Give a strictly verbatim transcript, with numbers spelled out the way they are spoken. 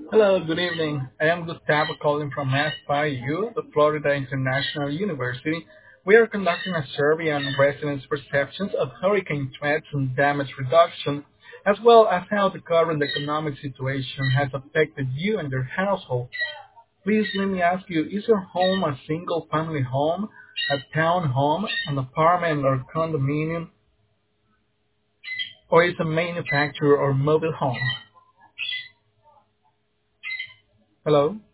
Hello, good evening. I am Gustavo calling from S I U, the Florida International University. We are conducting a survey on residents' perceptions of hurricane threats and damage reduction, as well as how the current economic situation has affected you and your household. Please let me ask you, is your home a single-family home, a townhome, an apartment or condominium, or is it a manufactured or mobile home? Hello?